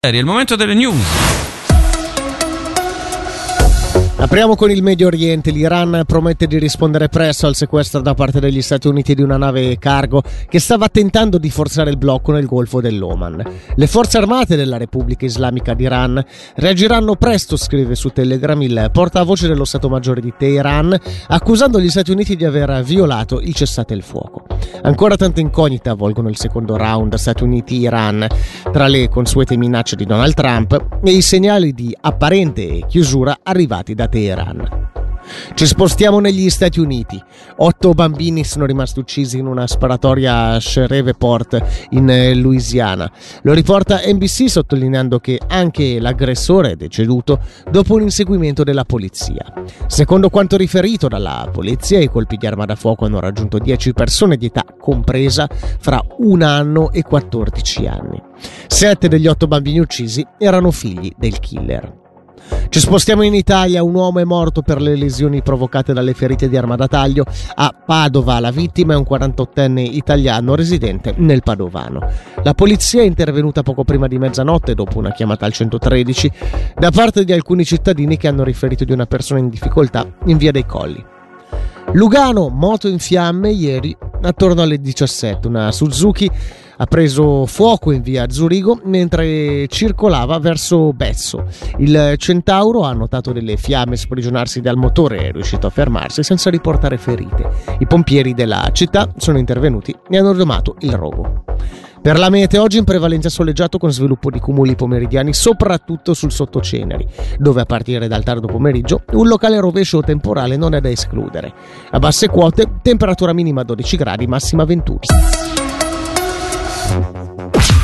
È il momento delle news. Apriamo con il Medio Oriente. L'Iran promette di rispondere presto al sequestro da parte degli Stati Uniti di una nave cargo che stava tentando di forzare il blocco nel Golfo dell'Oman. Le forze armate della Repubblica Islamica d'Iran reagiranno presto, scrive su Telegram il portavoce dello Stato Maggiore di Teheran, accusando gli Stati Uniti di aver violato il cessate il fuoco. Ancora tante incognite avvolgono il secondo round Stati Uniti-Iran, tra le consuete minacce di Donald Trump e i segnali di apparente chiusura arrivati da Teheran. Ci spostiamo negli Stati Uniti. 8 bambini sono rimasti uccisi in una sparatoria a Shreveport in Louisiana. Lo riporta NBC, sottolineando che anche l'aggressore è deceduto dopo un inseguimento della polizia. Secondo quanto riferito dalla polizia, i colpi di arma da fuoco hanno raggiunto 10 persone di età compresa fra 1 anno e 14 anni. 7 degli 8 bambini uccisi erano figli del killer. Ci spostiamo in Italia. Un uomo è morto per le lesioni provocate dalle ferite di arma da taglio a Padova. La vittima è un 48enne italiano residente nel Padovano. La polizia è intervenuta poco prima di mezzanotte dopo una chiamata al 113 da parte di alcuni cittadini che hanno riferito di una persona in difficoltà in via dei Colli. Lugano, moto in fiamme ieri attorno alle 17. Una Suzuki ha preso fuoco in via Zurigo mentre circolava verso Bezzo. Il Centauro ha notato delle fiamme sprigionarsi dal motore e è riuscito a fermarsi senza riportare ferite. I pompieri della città sono intervenuti e hanno domato il rogo. Per la mete oggi in prevalenza soleggiato con sviluppo di cumuli pomeridiani soprattutto sul sottoceneri, dove a partire dal tardo pomeriggio un locale rovescio temporale non è da escludere. A basse quote temperatura minima 12 gradi, massima 21.